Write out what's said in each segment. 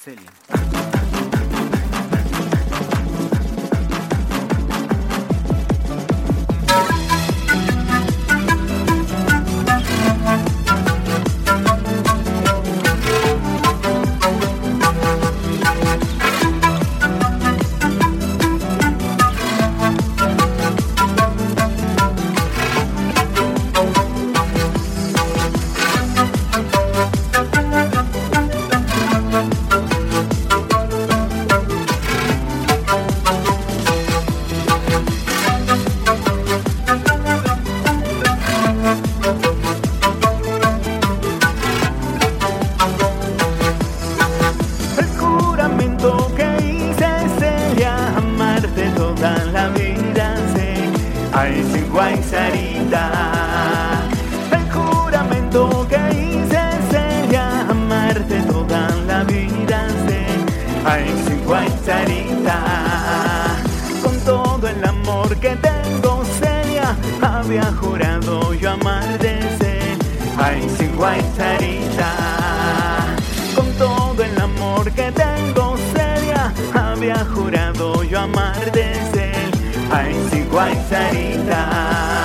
Celia. Ay, sí, guay, Sarita. El juramento que hice sería amarte toda la vida, sí. Ay, sí, guay, Sarita. Con todo el amor que tengo, Celia, había jurado yo amarte, sí. Ay, sí, guay, Sarita. Con todo el amor que tengo, Celia, había jurado yo amarte, sí. Ay, sí, guay, Sarita.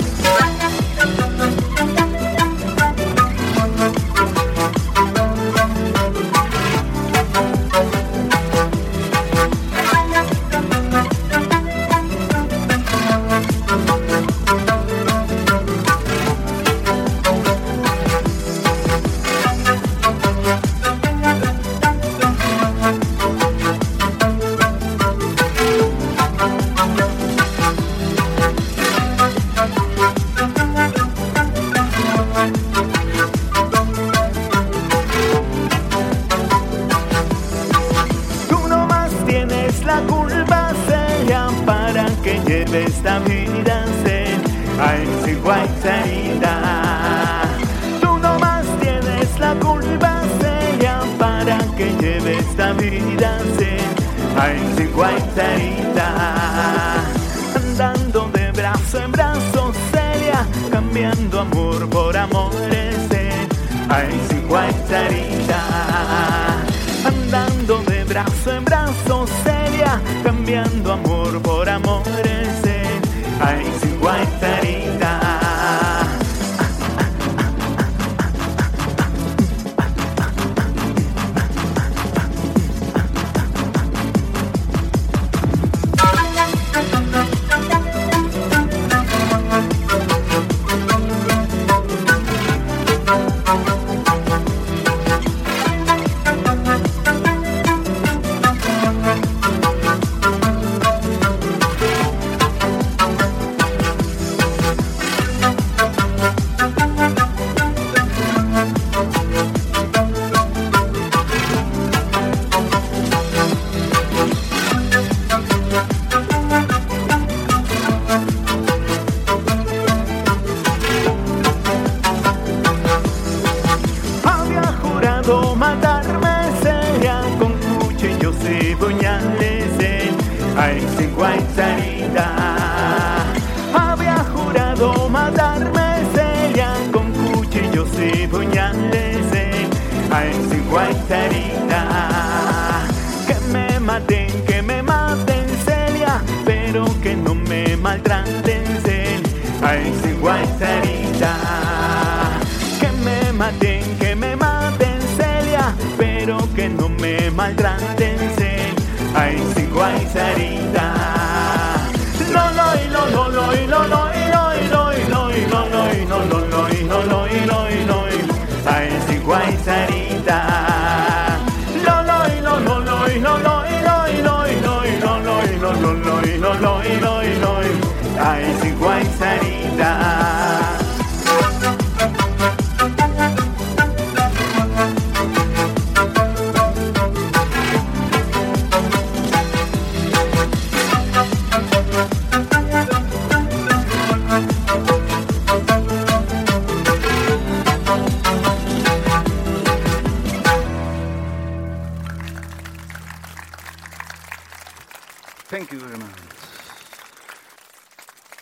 La culpa sería para que lleve esta vida, sí. Ay, sí, guay, Sarita. Tú nomás tienes la culpa sería para que lleve esta vida, sí. Ay, sí, guay, Sarita. Andando de brazo en brazo, Celia, cambiando amor por amores, sí. Ay, sí, guay, Sarita. Andando de brazo en brazo, Celia, cambiando amor por amores, ay, sí, guay, Sarita. Matarme sería con cuchillos y puñales, ay, sí, guay, Sarita. Había jurado matarme sería con cuchillos y puñales, ay, sí, guay, Sarita. Que me maten, Celia, pero que no me maltraten, ay, sí, guay, Sarita. Que me maten, pero que no me maltraten, ay, sí, guay, Sarita. Lo, lo, lo, lo, lo, lo, lo, lo, lo, lo, lo, lo, lo, lo, lo, lo, lo, lo, lo, lo, ay, sí, guay, Sarita.